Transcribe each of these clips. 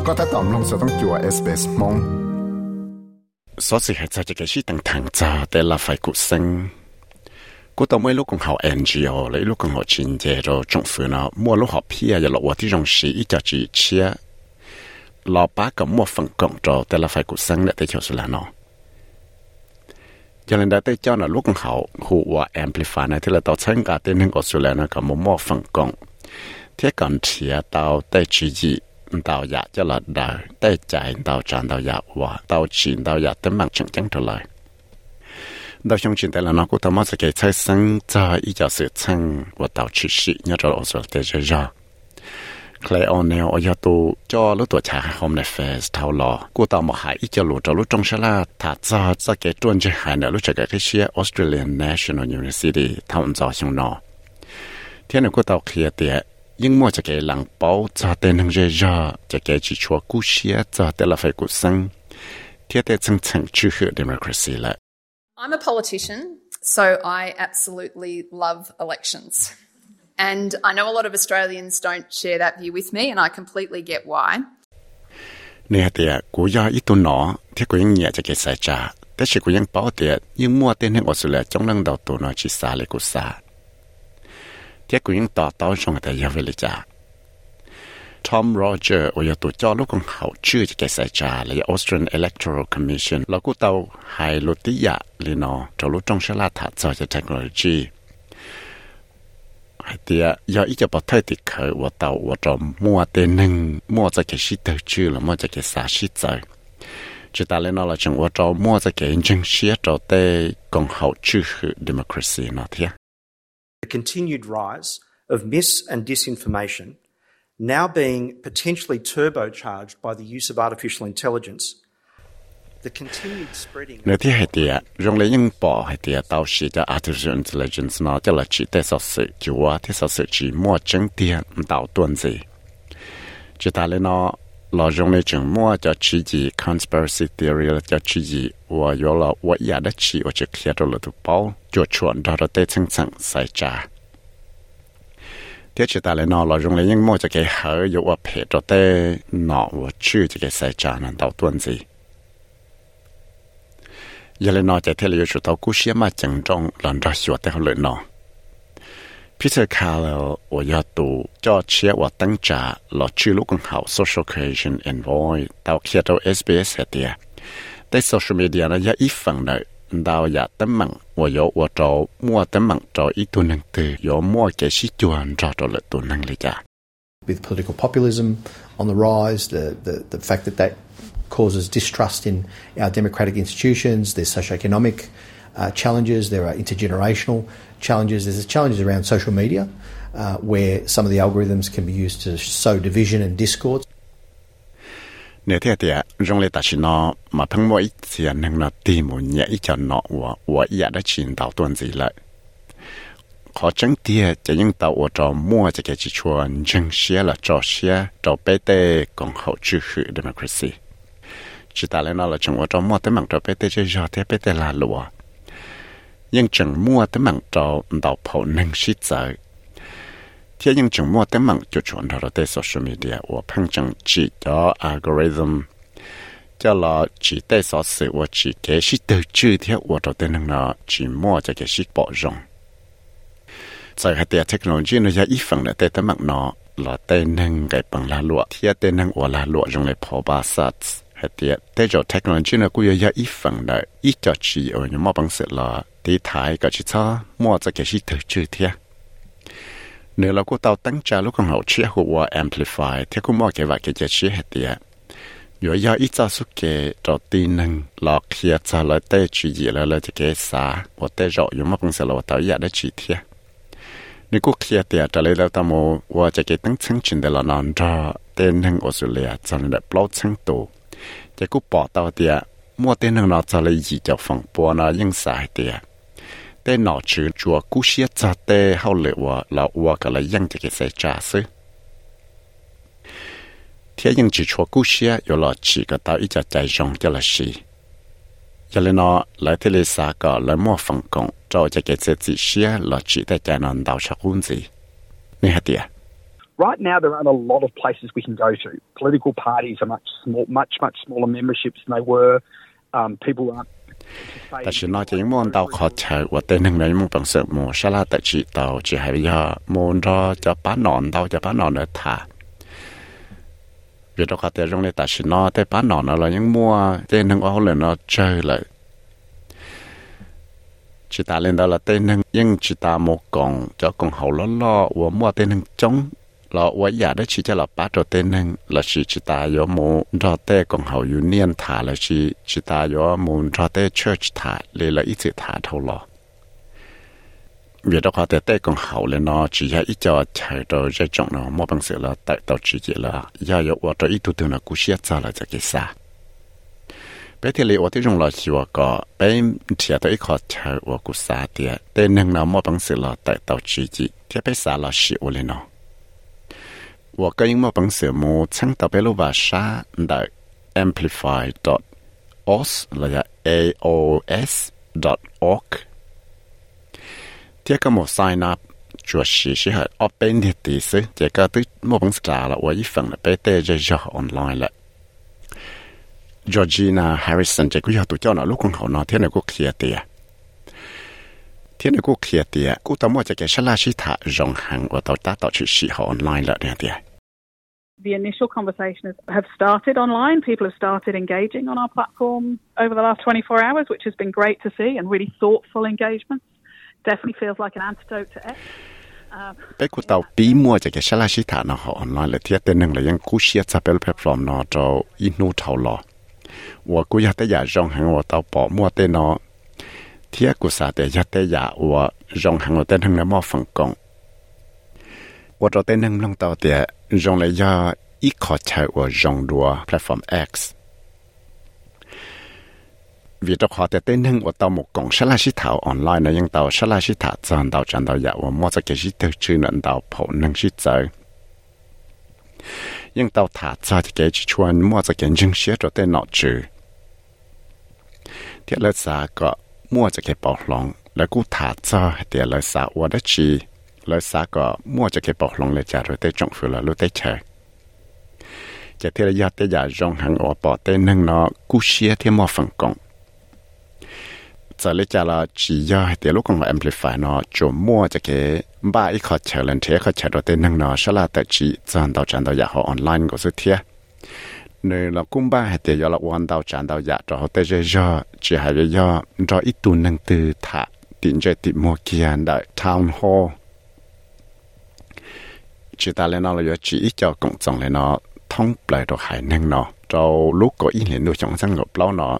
ก็ถ้าตอมลงจะต้องจัว SBS มอง所以係就嘅是等堂咋，但係phải顧生。嗰度每lúc còn học NGO，你lúc còn học專業咗政府呢，每lúc học片又落我啲種事，一就只切，老爸咁每份工咗，但係phải顧生咧，對條數啦咯。cho nên đã tới cho nó lúc còn học hùa amplify này thì là tao参加đến những cái số lượng nó có một phần công, thế còn chỉ tao tới chỉ gì tao dạ cho là đời tới chạy tao chọn tao dạ và tao chỉ tao dạ tới bằng chứng chứng trở lại. Tao trong chuyện là nó cũng tao mất cái thay sinh cho ý cho sự chăng và tao chỉ sĩ nhớ cho số tới cho. Clay O'Neil ở tù cho lúc tuổi trẻ Home Affairs thao lò, cô tao một hải ít cho lũ cho lúc trong sáng là thả ra cái chuyên chế hải nữa lúc chạy cái xe Australian National University thao cho xong nó. Thế nên cô tao kia tiệt, nhưng mà cái làng bảo cho tên hàng dễ dàng, cái chỉ cho cú xe cho tên là phải cú sinh. Thế tên chân chân chữ hiệu democracy lại. I'm a politician, so I absolutely love elections. And I know a lot of Australians don't share that view with me, and I completely get why. Nè tiệt, cú do ít tuần nọ, thế cú những nhẹ cho cái sai trả, thế chỉ cú những bảo tiệt, nhưng mua tên hàng Australia trong lần đầu tuần nó chỉ xa lại cú xa. Thế cú những tỏ tao trong cái giờ về lịch trả. Tom Roger ở tụ cho lúc còn học chưa cho cái sai trả là Australian Electoral Commission, là cú tàu hai lô tí dạ li nó, cho lúc trong sẽ là thả cho technology. Thì giờ ít cho bảo thay thì khởi của tàu của trò mua tên nâng mua cho cái shit tới chưa là mua cho cái xa shit rồi chỉ ta lên nó là chừng của trò mua cho cái chân shit trò tê còn hậu chữ democracy nó thế. The continued rise of mis and disinformation now being potentially turbocharged by the use of artificial intelligence. Nếu thế hệ tiệt, rong lấy những bỏ hệ tiệt tao chỉ cho artificial intelligence nó cho là chỉ để sản xuất chúa, để sản xuất chỉ mua chứng tiền tạo tuần gì. Chỉ ta lên nó là rong lấy chừng mua cho chỉ gì conspiracy theory là cho chỉ gì và do là what ya đã chỉ ở chỉ kia rồi là tụ bao cho chuẩn đó là để chân chân sai trả. Thế chỉ ta lên nó là rong lấy những mua cho cái hở do ở phe cho để nó và chưa cho cái sai trả nó tạo tuần gì. Giờ lên nói chạy theo lời chủ tàu cú xía mà chẳng trong lần ra sửa theo lời nó. Peter Carroll ở nhà tù cho chia và tăng trả là chữ lúc còn học social cohesion envoy tàu kia tàu SBS hết tiệt. Tại social media nó giá ít phần này đào giá tấm mạng và có và trò mua tấm mạng trò ít tuần năng từ có mua cái sĩ chuẩn trò lợi tuần năng lý trả. With political populism on the rise, the fact that causes distrust in our democratic institutions. There's socioeconomic challenges. There are intergenerational challenges. There's challenges around social media where some of the algorithms can be used to sow division and discord. Nếu thế thì trong lễ ta chỉ nó mà phăng mỗi tiền năng nó tìm một nhẹ cho nó và ý đã chuyển tạo tuần gì lại. Họ chẳng tiếc cho những tàu ở trò mua cho cái chỉ chuan chân xe là trò xe trò bê tê còn hậu chữ democracy. Chỉ ta lên nó là chúng ở trong mua tới mạng trò PT cho thế PT là lụa. Nhưng chẳng mua tới mạng trò đào phổ nâng shit giờ. Thế nhưng chẳng mua tới mạng cho chuẩn đó tới social media và phăng chẳng chỉ cho algorithm. Cho là chỉ tới sở sự và chỉ cái shit từ chữ thế và trò tới nâng nó chỉ mua cho cái shit bỏ rộng. Giờ hạt tiệt technology nó ra ít phần là tới mạng nó là tên nâng cái bằng là lụa. Thế tên nâng và là lụa trong lại phổ ba sát. Hạt tiệt, thế cho technology nó cũng có ít phần đấy, ít cho chỉ ở những mỏ bằng sự là tí thái cái chỉ cho mua cho cái gì từ chữ thế. Nếu là cô tao tăng trả lúc còn hậu chia của amplify, thế cũng mua cái vài cái chỉ hạt tiệt. Rồi do ít cho số cái cho tin năng là kia cho lại tê chỉ gì là cái xã, và tê rõ những mỏ bằng sự là tao giờ đã chỉ thế. Nếu cô kia tiệt trả lời là tao mua và cái tăng chứng trình để là non cho tên năng Australia cho nên đã block chứng tụ. Cái cú bỏ tàu tiệt mua tên năng nó cho lấy gì cho phòng bùa nó nhưng sai tiệt tên nó chữ chùa cú xiết cho tê hậu lệ và là cái là dân cho cái sai trả xứ thế nhưng chỉ chùa cú xiết rồi là chỉ cái tàu ít cho chạy rong cho là gì cho nên nó lại thế là sao cả lại mua phòng công cho cái chỉ xiết là chỉ để chạy nó đào chắc hơn gì nè hả tiệt Right now, there aren't a lot of places we can go to. Political parties are much smaller memberships than they were. People aren't. 但是那就muốn到khó chơi và tên hình này muốn bằng sự mua sẽ là tại chỉ tàu chỉ hay giờ muốn cho bán nón tàu cho bán nón nữa thả vì đó có thể trong này tại chỉ nó tới bán nón là những mua tên hình ở lên nó chơi lại chỉ ta lên đó là tên hình nhưng chỉ ta một con cho con hậu lo và mua tên hình chống là và giờ đó chỉ cho là bắt cho tên hình là chỉ ta có muốn cho tên con hậu union thả là chỉ ta có muốn cho tên church thả lấy là ít thả thôi lo vì đó có thể tên con hậu lên nó chỉ là ít cho chạy đồ dây trọng nó mua bằng sự là tại tàu chỉ là giờ có cho ít tu là cú siết ra là cái啥bây giờ liệu tôi dùng là chịu có bây giờ tôi khó chạy và cú sa thì tên hình nó mua bằng sự là tại tàu chỉ thì bây giờ là chịu lên nó 我个英文本事冇参到贝鲁瓦沙的 amplify.os 或者 aos.org 这个冇 sign up 就是是係 open 的意思這個對冇本事啦我一份了被帶着就 online 了 Georgina Harrison 這個要讀叫那錄工好那天那個企業的天那個企業的古到末這個是拉西塔融行我到達到去時候 online 了呢啲 The initial conversations have started online. People have started engaging on our platform over the last 24 hours, which has been great to see and really thoughtful engagements. Definitely feels like an antidote to X. ไปกู到ปี末จะแกชลาชิตานะฮะ online เลยที่เป็นหนึ่งเลยยังกูเชียร์จะเป็นแพลตฟอร์มนะจะอินูเท่าหล่อว่ากูอยากได้อยากจองหังว่า到ปอมัวเตนอที่กูสาแต่อยากได้อยากว่าจองหังว่าเต้นทั้งนั้นมอฝังกงว่าจะเต้นทั้งลง到แต่จองเลยอยากอีกขอใช้ว่าจองดัวแพลตฟอร์ม X vì đó họ để tên hưng của tàu một cổng sát la sĩ thảo online này nhưng tàu sát la sĩ thảo chọn tàu dạ và mua cho cái gì từ chữ nhận tàu phổ nâng sĩ chơi nhưng tàu thả cho cái chỉ chuan mua cho cái chứng sĩ cho tên nọ chữ thì lợi xã có mua cho cái bảo lòng là cú thả cho thì lợi xã và đó chỉ lợi xã có mua cho cái bảo lòng là trả rồi tới trọng phiếu là lúc tới chơi chỉ thì là giờ tới giờ rong hàng ở bỏ tên hưng nó cú sĩ thì mua phần cổng giờ lấy cho là chỉ do để lúc còn amplify nó chủ mua cho cái ba ít khó chờ lần thế khó chờ đầu tiên năng nó sẽ là tại chỉ dàn đầu tràn đầu giả họ online của sự thiệt nơi là cũng ba để do là hoàn đầu tràn đầu giả cho họ tới giờ chỉ hay do cho ít tuần năng từ thả tiền chơi tìm mua kia đại town hall chỉ ta lên nó là chỉ ít cho cộng đồng lên nó thông lại đồ hải năng nó cho lúc có ý liền nuôi trồng sang ngọc lâu nó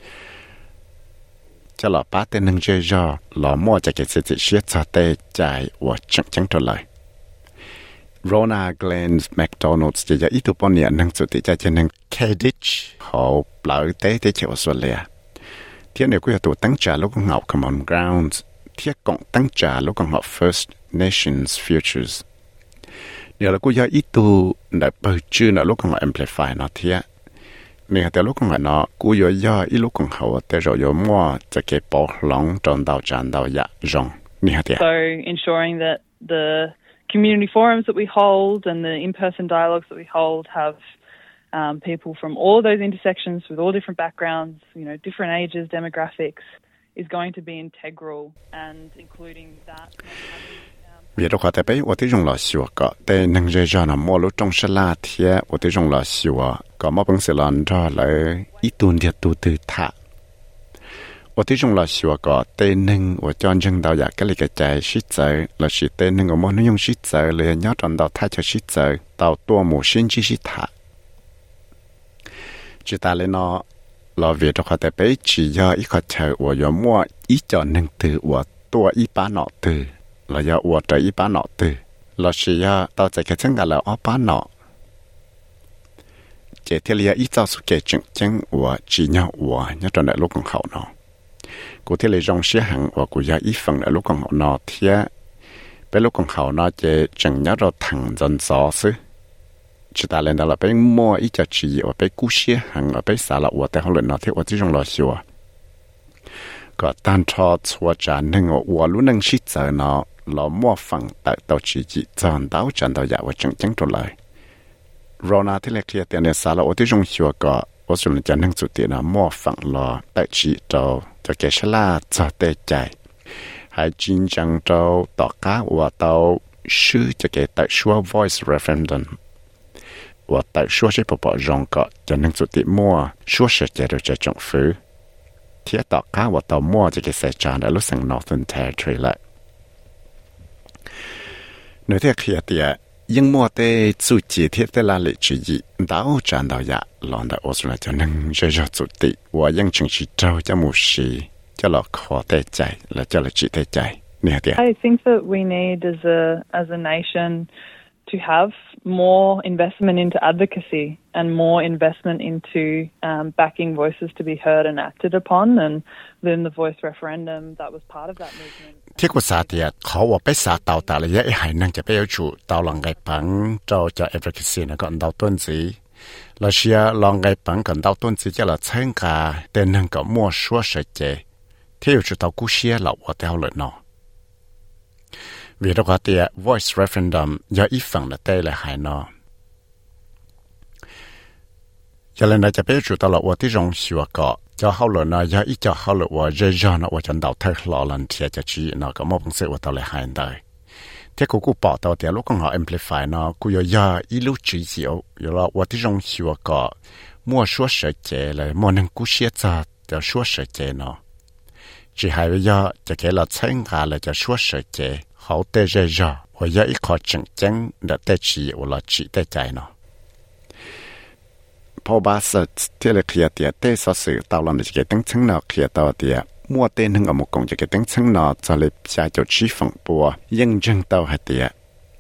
cho là ba tên nâng chơi do là mua cho cái sự chia cho tê chạy và chẳng trở lại. Rona Glenn McDonald's chỉ cho ít tu bao nhiêu nâng chủ tịch cho nâng Cadiz họ bảo tế tế chịu Australia. Thế này cũng tụ tăng trả lúc con học Common Grounds, thế cộng tăng trả lúc con học First Nations Futures. Điều là cũng do ít tu đã bơi chưa là lúc con học Amplify nó thế. Nên tại lúc còn nó cú yo ít lúc còn hậu tại rồi yo mua cho cái bảo lòng trong đầu tràn đầu dạ rong So ensuring that the community forums that we hold and the in-person dialogues that we hold have people from all those intersections with all different backgrounds, different ages, demographics, is going to be integral, and including that. Vì đó có thể bây tôi dùng là xíu có để nâng dây cho nó mua lúc trong sân la thì tôi dùng là xíu có một bằng sự lần cho lại ít tuần thì tu từ thả tôi dùng là xíu có để nâng và cho dân đạo giả cái cái trái shit chơi là chỉ để nâng ở một nội dung shit chơi là nhớ trong đạo thay cho shit chơi đạo tua một sinh chi shit thả chỉ ta lên nó là vì đó có thể bây chỉ do ít khó chơi và do mua ít cho nâng từ và tua ít bán nọ từ là do ủa trời ít bán nọ từ là chỉ do tao chạy cái chân là ở bán nọ chỉ thì là ít giao số cái chân ủa chỉ nhau ủa nhớ trong đại lúc còn hậu nó cụ thể là trong xe hàng và cụ gia ít phần đại lúc còn hậu nó thì bên lúc còn hậu nó chỉ chẳng nhớ rồi thằng dân gió xứ chỉ ta lên đó là bên mua ít cho chỉ ở bên cú xe hàng ở bên xã là ủa tại họ lên nó thì ủa chỉ trong lò xùa có tan cho xua trả nâng ủa lúc nâng shit giờ nó là mua phẳng tại tàu chỉ chọn đáo chọn đáo giả và chẳng trộn lại Rona thì là kia tiền này xả là ởที่中学个我说人家能做点啊模仿了代志就给是啦做对ใจ还真正就大家我到是这个代说 voice referendum 我代说是不保障个就能做点模说是这就这政府贴大家我到模这个世界的路上 Northern Territory 了nơi thế kia thì nhưng mua tê chủ chỉ thiết tê là lệ chủ gì đào tràn đào dạ lòn đã ổn là cho nên rất rất chủ tị và những chương trình trâu cho một sĩ cho là khó tê chạy là cho là chỉ tê chạy nè thì I think that we need as a nation to have more investment into advocacy and more investment into backing voices to be heard and acted upon and then the voice referendum that was part of that movement. ที่กูสาธิตเขาว่าไปสาเตาแต่ละอย่างให้นั่งจะไปเอาชูเตาลองไก่ปังเจ้าจะ advocacy นะก่อนเตาต้นสีเราเชียลองไก่ปังก่อนเตาต้นสีจะละเชิงกาแต่นั่งก็มั่วชัวเสจที่อยู่ชูเตากู้เชียเราว่าเตาเลยเนาะvì đó có thể voice referendum do ít phần là tê là hại nó cho nên làจะเป็นจุดตลอดว่าที่รงชัวก็จะเข้าเลยนะอย่าอีจะเข้าเลยว่าเรื่องนะว่าจะดาวเธอหล่อลันเทียจะชี้นะก็มองเสียว่าตลอดหายได้ที่กูบอกตัวเดียวลูกของเขา amplify นะกูอย่าอีลูกชี้เสียวอยู่แล้วว่าที่รงชัวก็มั่วชัวเสียเจเลยมั่วนั่งกูเสียจะชัวเสียเจเนาะ只还要จะแค่เราใช้งานเลยจะชัวเสียเจเขาเตะเจาว่าอย่าอีขอจังจังเด็ดเตะชี้ว่าเราชี้เตะใจเนาะพอบาสที่เราเคลียร์เดียเตะสอสื่อตาวเราจะเกิดตั้งชั้นนอเคลียร์ตัวเดียมัวเตะหนึ่งอมุกงจะเกิดตั้งชั้นนอจะเลยใช้จุดชี้ฝั่งปัวยังจังตัวให้เดีย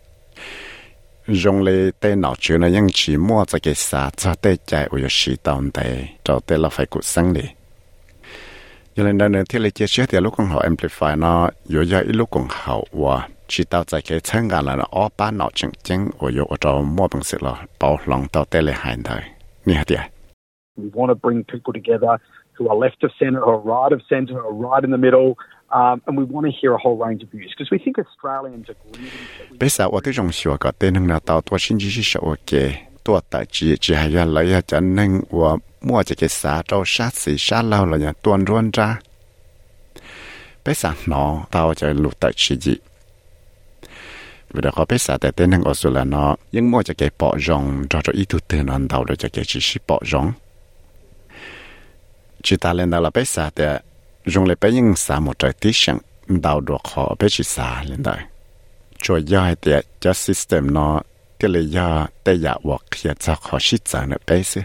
รงเลยเตะหนอชื่อนะยังชี้มัวจะเกิดสาจะเตะใจว่าจะชี้ตอนเตะจะเตะเราไฟกุดสังเลยยังเล่นเดินที่เราเชื่อเดียลูกของเขา amplify เนาะอยู่ย่อยลูกของเขาว่าchỉ tao tại cái thân gan là nó ba nọ chừng chừng ở chỗ cho mua bằng sự là bảo lòng tao tê lệ hành thôi nghe thấy We want to bring people together who are left of centre or right of centre or right in the middle, and we want to hear a whole range of views because we think Australians are grieving. Bây giờ ở cái trong sửa cái tên là tao tôi xin chỉ sửa ok, tôi tại chỉ hay là lấy cho nên và mua cái xã trâu sát xì sát lao là nhà tuần ruộng ra. Bây giờ nó tao cho lụt tại chỉ gì. Vì đó có biết sao tại tên ở số là nó nhưng mỗi cái bỏ rong cho ý thức từ nó đầu được cái chỉ是bỏ rong chỉ ta lên đó là biết sao tại dùng lại biết những sao một trái tí sang đầu được họ biết chỉ sao lên đây cho giải tại cho system nó cái là do tại giả hoặc hiện cho họ sĩ giả nó biết chứ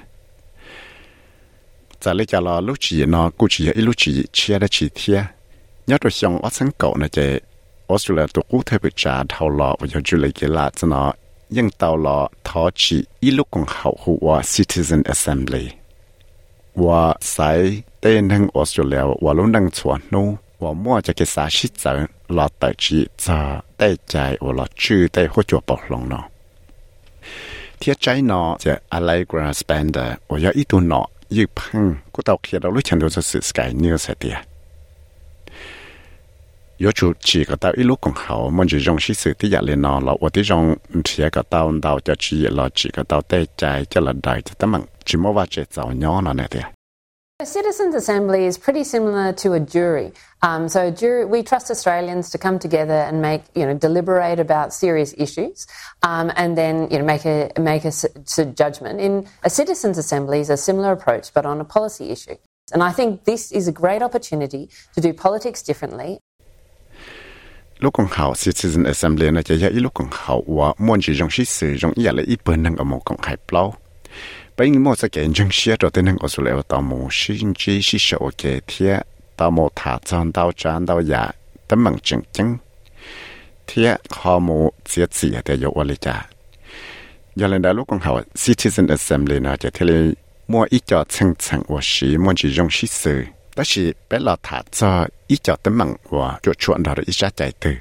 giả lấy cho nó lúc chỉ nó cũng chỉ lúc chỉ chia ra chỉ thiệt nhớ rồi xong ở sân cậu này cái Australia ตัวกู้เธอไปจ่าเท่าหล่อว่าอยู่เลยกี่ละจะเนาะยังเท่าหล่อท้อจีอีลูกของเขาหัว Citizen Assembly ว่าใส่เต้นทั้งออสเตรเลียว่าลุ้นดังชวนนู้ว่ามั่วจะเกิดสาชิตจังหล่อแต่จีจะได้ใจว่าหล่อชื่อได้หัวจัวปอกลงเนาะเทียใจเนาะจะอะไร Grasbander ว่าอย่าอีตัวเนาะยืดพังก็เต่าเขียนเราลุ้นฉันดูจะสื่อ Sky News เดีย有主几个到一路更好，我就用些事的压力呢了，我的用这个到就去了几个到在在这了来，就他们只么话这早鸟了那的。 A citizens' assembly is pretty similar to a jury. So we trust Australians to come together and deliberate about serious issues, and then make a judgment. In a citizens' assembly is a similar approach, but on a policy issue. And I think this is a great opportunity to do politics differently. ลูกของเขา Citizen Assembly นะจะยังอีลูกของเขาว่ามันจะยังชี้สื่อยังอีอะไรอีเปิลนั่งเอาหมของหายเปล่าไปยิ่งมั่วสแกนยังเชื่อตัวเต็งเอาสุดแล้วต่อหมู่ชี้ชี้ชี้โอเคเทียต่อหมู่ถาจานดาวจานดาวยาตั้งมั่งจังจังเทียข้อมูลเสียเสียแต่ยกวลิจ่าอย่างไรลูกของเขา Citizen Assembly นะจะเทเลมั่วอีจอดชังว่าชี้มันจะยังชี้สื่อ但是别老他做一脚的门话就传到了一下在的。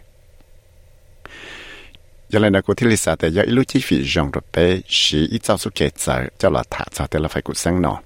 原来那个提里萨的要一路继续用的被是一早出给在叫了他做的了肺骨生呢。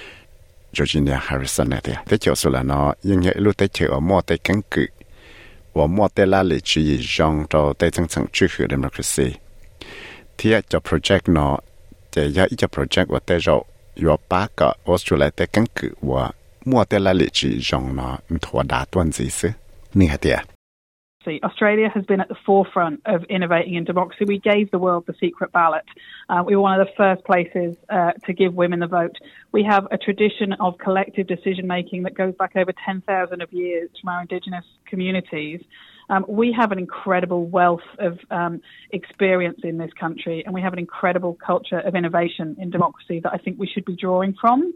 就今年 Harrison 那的，这就是了呢，因为一路在求莫在根据， 我莫得拉里主义上到对真正支持 democracy。ที่จะ project เนาะจะ要一个 project 我带着有8个 Australia 的根据我莫得拉里主义上呢拖大段子是你看的 Australia has been at the forefront of innovating in democracy. We gave the world the secret ballot. We were one of the first places to give women the vote. We have a tradition of collective decision-making that goes back over 10,000 of years from our Indigenous communities. We have an incredible wealth of experience in this country, and we have an incredible culture of innovation in democracy that I think we should be drawing from.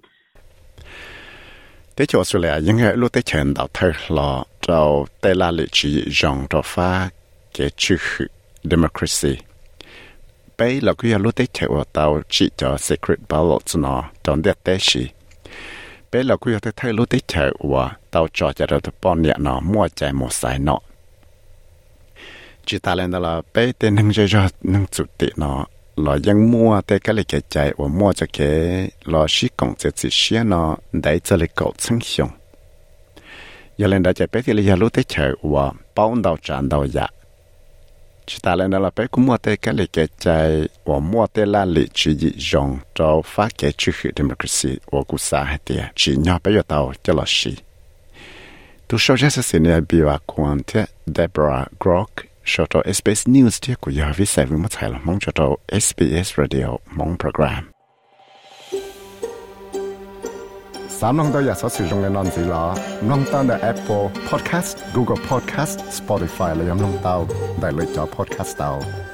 在Australia 应该路在前到头了，就在那里去让着发给支持 democracy。被那个路在前我到去叫 secret ballot 呢，当的得是。被那个在头路在前我到找着的半年呢，莫在莫塞呢。只打来的了，被的能就能做的呢。là dân mua tới cái lịch chạy và mua cho cái là sĩ công cho chỉ xe nó để cho lịch cầu sinh sống. Giờ lên đã chạy bé thì là lúc tới chạy và bao đầu tràn đầu dạ. Chỉ ta lên đó là bé cũng mua tới cái lịch chạy và mua tới là lịch chỉ dùng cho phát cái chữ hiệu democracy và quốc xã hay tiệt chỉ nhau bé giờ tàu cho là sĩ. Tu sau đó sẽ xin bị và quan thế Deborah Grock cho to SBS News ที่กูอยากวิสัยวิมัติไทยละมองcho to SBS Radio มองโปรแกรมสามน้องตัวอยากสอดสื่อตรงในนอนสีล้อน้องตั้งแต่ Apple Podcast Google Podcast Spotify และยังน้องเต้าได้เลยจอ Podcast เต้า